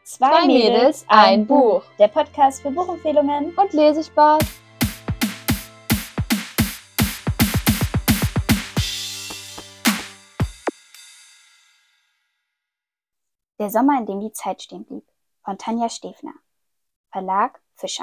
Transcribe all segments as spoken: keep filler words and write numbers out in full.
Zwei Mädels, ein Buch. Der Podcast für Buchempfehlungen Und Lesespaß. Der Sommer, in dem die Zeit stehen blieb. Von Tanja Stefner. Verlag Fischer.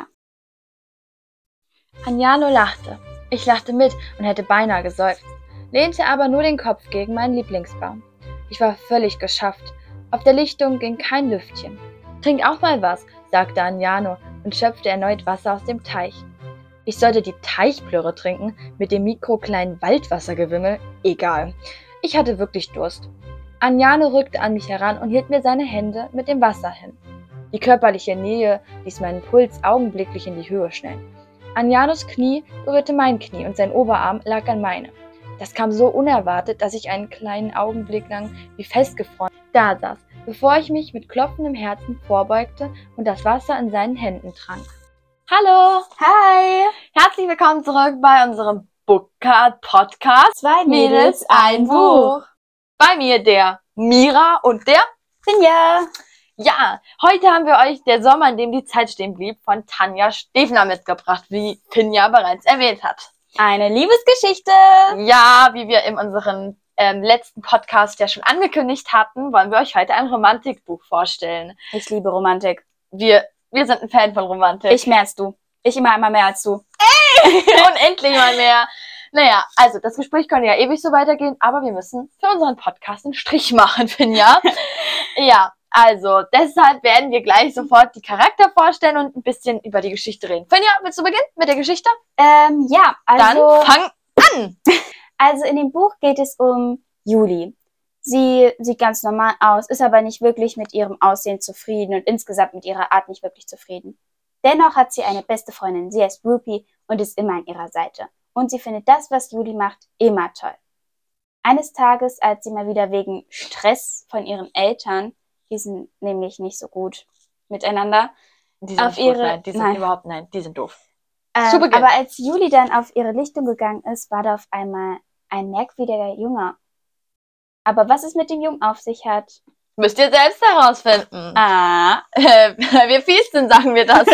Anjano lachte. Ich lachte mit und hätte beinahe geseufzt, lehnte aber nur den Kopf gegen meinen Lieblingsbaum. Ich war völlig geschafft. Auf der Lichtung ging kein Lüftchen. »Trink auch mal was«, sagte Anjano und schöpfte erneut Wasser aus dem Teich. Ich sollte die Teichplörre trinken, mit dem mikrokleinen Waldwassergewimmel? Egal. Ich hatte wirklich Durst. Anjano rückte an mich heran und hielt mir seine Hände mit dem Wasser hin. Die körperliche Nähe ließ meinen Puls augenblicklich in die Höhe schnellen. Anjanos Knie berührte mein Knie und sein Oberarm lag an meine. Das kam so unerwartet, dass ich einen kleinen Augenblick lang wie festgefroren da saß, bevor ich mich mit klopfendem Herzen vorbeugte und das Wasser in seinen Händen trank. Hallo! Hi! Herzlich willkommen zurück bei unserem Bookcard Podcast. Zwei Mädels, ein Buch. Bei mir der Mira und der Finja. Ja, heute haben wir euch Der Sommer, in dem die Zeit stehen blieb, von Tanja Stefner mitgebracht, wie Finja bereits erwähnt hat. Eine Liebesgeschichte. Ja, wie wir in unserem ähm, letzten Podcast ja schon angekündigt hatten, wollen wir euch heute ein Romantikbuch vorstellen. Ich liebe Romantik. Wir, wir sind ein Fan von Romantik. Ich mehr als du. Ich immer einmal mehr als du. Unendlich mal mehr. Naja, also das Gespräch könnte ja ewig so weitergehen, aber wir müssen für unseren Podcast einen Strich machen, Finja. Ja, also deshalb werden wir gleich sofort die Charakter vorstellen und ein bisschen über die Geschichte reden. Finja, willst du beginnen mit der Geschichte? Ähm, ja, also... Dann fang an! Also in dem Buch geht es um Juli. Sie sieht ganz normal aus, ist aber nicht wirklich mit ihrem Aussehen zufrieden und insgesamt mit ihrer Art nicht wirklich zufrieden. Dennoch hat sie eine beste Freundin, sie heißt Rupi und ist immer an ihrer Seite. Und sie findet das, was Juli macht, immer toll. Eines Tages, als sie mal wieder wegen Stress von ihren Eltern, die sind nämlich nicht so gut miteinander, Die sind auf nicht ihre, gut, nein, die sind nein. überhaupt, nein, die sind doof. Ähm, Zu Beginn. aber als Juli dann auf ihre Lichtung gegangen ist, war da auf einmal ein merkwürdiger Junge. Aber was es mit dem Jungen auf sich hat... Müsst ihr selbst herausfinden. Ah. Äh, wir fies sind, sagen wir das.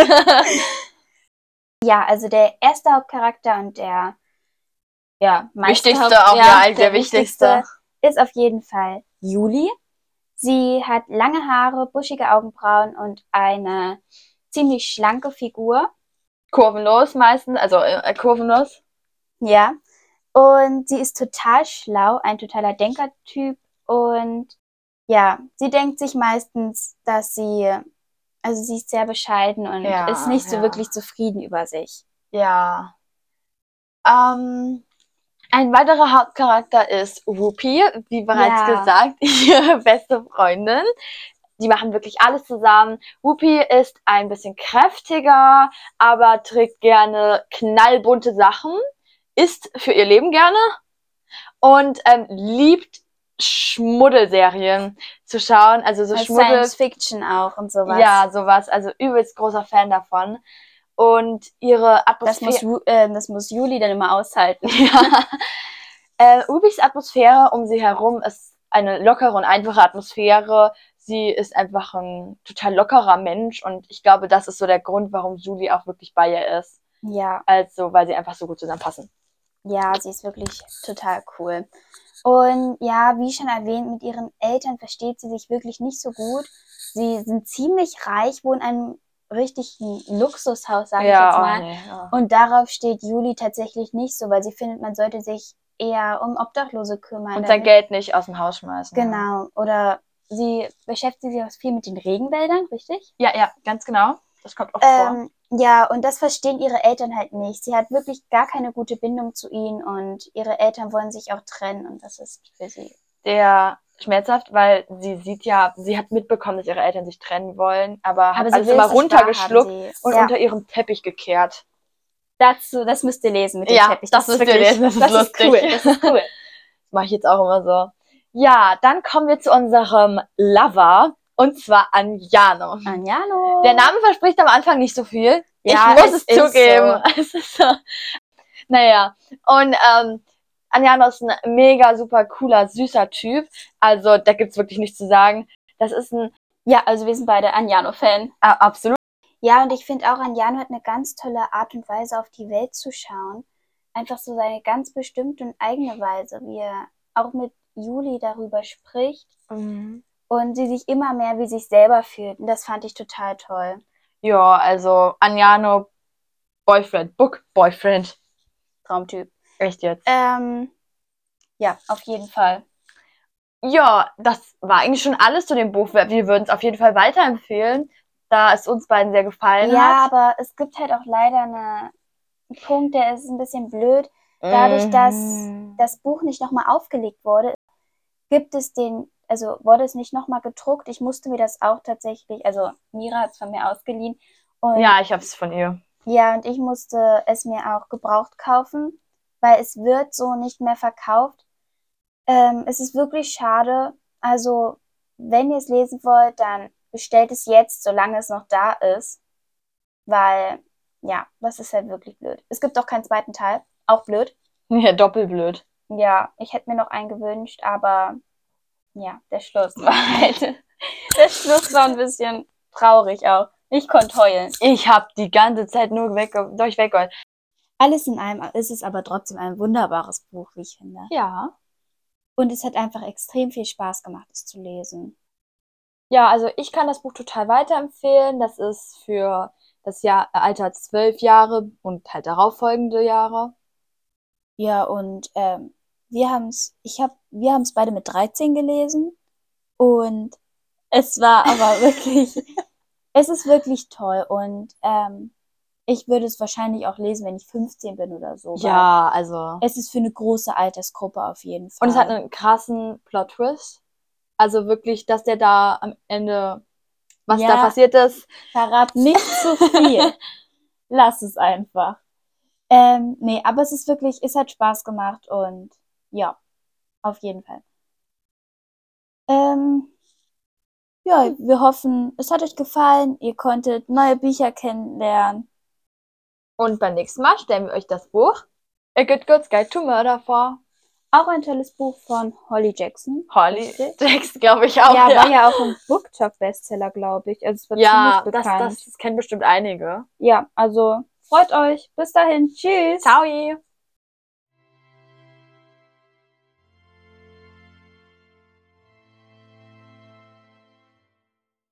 Ja, also der erste Hauptcharakter und der ja, meiste Wichtigste Haupt- auch, ja, der wichtigste. ist auf jeden Fall Juli. Sie hat lange Haare, buschige Augenbrauen und eine ziemlich schlanke Figur. Kurvenlos meistens, also äh, kurvenlos. Ja. Und sie ist total schlau, ein totaler Denkertyp. Und ja, sie denkt sich meistens, dass sie, also sie ist sehr bescheiden und Ja, ist nicht so ja. wirklich zufrieden über sich. Ja. Ähm, ein weiterer Hauptcharakter ist Rupi, wie bereits Ja. gesagt, ihre beste Freundin. Die machen wirklich alles zusammen. Rupi ist ein bisschen kräftiger, aber trägt gerne knallbunte Sachen, isst für ihr Leben gerne und ähm, liebt Schmuddelserien zu schauen. Also so Also Schmuddel... Science Fiction auch und sowas. Ja, sowas. Also übelst großer Fan davon. Und ihre Das muss, Atmosphäre... Ju- äh, das muss Juli dann immer aushalten. Ja. Äh, Rubis Atmosphäre um sie herum ist eine lockere und einfache Atmosphäre. Sie ist einfach ein total lockerer Mensch und ich glaube, das ist so der Grund, warum Juli auch wirklich bei ihr ist. Ja, Also, weil sie einfach so gut zusammenpassen. ja, sie ist wirklich total cool. Und ja, wie schon erwähnt, mit ihren Eltern versteht sie sich wirklich nicht so gut. Sie sind ziemlich reich, wohnen in einem richtigen Luxushaus, sage ich jetzt mal. oh nee, ja. Und darauf steht Juli tatsächlich nicht so, weil sie findet, man sollte sich eher um Obdachlose kümmern. Und sein damit- Geld nicht aus dem Haus schmeißen. Genau. Oder sie beschäftigt sich auch viel mit den Regenwäldern, richtig? Ja, ja, ganz genau. Das kommt oft vor. Ähm, ja, und das verstehen ihre Eltern halt nicht. Sie hat wirklich gar keine gute Bindung zu ihnen und ihre Eltern wollen sich auch trennen und das ist für sie. Sehr schmerzhaft, weil sie sieht ja, sie hat mitbekommen, dass ihre Eltern sich trennen wollen, aber hat Aber sie alles will immer es nicht runtergeschluckt wahrhaben, sie- und ja. unter ihrem Teppich gekehrt. Dazu, das müsst ihr lesen mit dem Ja, Teppich. das ist müsst ihr wirklich- lesen, das ist das lustig. Ist cool, das ist cool. Das mache ich jetzt auch immer so. Ja, dann kommen wir zu unserem Lover, und zwar Anjano. Anjano. Der Name verspricht am Anfang nicht so viel. Ja, ich muss es es ist zugeben. Es ist so. Naja, und ähm, Anjano ist ein mega super cooler, süßer Typ. Also da gibt's wirklich nichts zu sagen. Das ist ein Ja, also wir sind beide Anjano-Fan. Ah, absolut. Ja, und ich finde auch, Anjano hat eine ganz tolle Art und Weise, auf die Welt zu schauen. Einfach so seine ganz bestimmte und eigene Weise, wie er auch mit Juli darüber spricht Mhm. und sie sich immer mehr wie sich selber fühlt. Und das fand ich total toll. Ja, also Anjano, Boyfriend, Book Boyfriend. Traumtyp. Echt jetzt? Ähm, ja, auf jeden Fall. Ja, das war eigentlich schon alles zu dem Buch. Wir wir würden es auf jeden Fall weiterempfehlen, da es uns beiden sehr gefallen Ja, hat. aber es gibt halt auch leider eine, einen Punkt, der ist ein bisschen blöd. Dadurch, dass Mhm. das Buch nicht nochmal aufgelegt wurde, gibt es den, also wurde es nicht nochmal gedruckt. Ich musste mir das auch tatsächlich, also Mira hat es von mir ausgeliehen. Und Ja, ich hab's von ihr. ja, und ich musste es mir auch gebraucht kaufen, weil es wird so nicht mehr verkauft. Ähm, es ist wirklich schade. Also, wenn ihr es lesen wollt, dann bestellt es jetzt, solange es noch da ist. Weil, ja, das ist halt wirklich blöd. Es gibt auch keinen zweiten Teil. Auch blöd. Ja, doppelblöd. Ja, ich hätte mir noch einen gewünscht, aber ja, der Schluss war halt. Der Schluss war ein bisschen traurig auch. Ich konnte heulen. Ich hab die ganze Zeit nur weg, durchweg. Alles in allem ist es aber trotzdem ein wunderbares Buch, wie ich finde. Ja. Und es hat einfach extrem viel Spaß gemacht, es zu lesen. Ja, also ich kann das Buch total weiterempfehlen. Das ist für das Jahr äh, Alter zwölf Jahre und halt darauffolgende Jahre. Ja, und ähm, wir haben es, ich habe, wir haben es beide mit dreizehn gelesen und es war aber wirklich, es ist wirklich toll und ähm, ich würde es wahrscheinlich auch lesen, wenn ich fünfzehn bin oder so. weil Ja, also. Es ist für eine große Altersgruppe auf jeden Fall. Und es hat einen krassen Plot-Twist. Also wirklich, dass der da am Ende, was Ja. da passiert ist. Verrat nicht zu viel. Lass es einfach. Ähm, nee, aber es ist wirklich, es hat Spaß gemacht und ja, auf jeden Fall. Ähm, ja, wir hoffen, es hat euch gefallen. Ihr konntet neue Bücher kennenlernen. Und beim nächsten Mal stellen wir euch das Buch A Good Girl's Guide to Murder vor. Auch ein tolles Buch von Holly Jackson. Holly Richtig? Jackson, glaube ich auch. Ja, war ja auch ein BookTok-Bestseller, glaube ich. Also es wird Ja, ziemlich das, bekannt. das kennen bestimmt einige. Ja, also freut euch. Bis dahin. Tschüss. Ciao!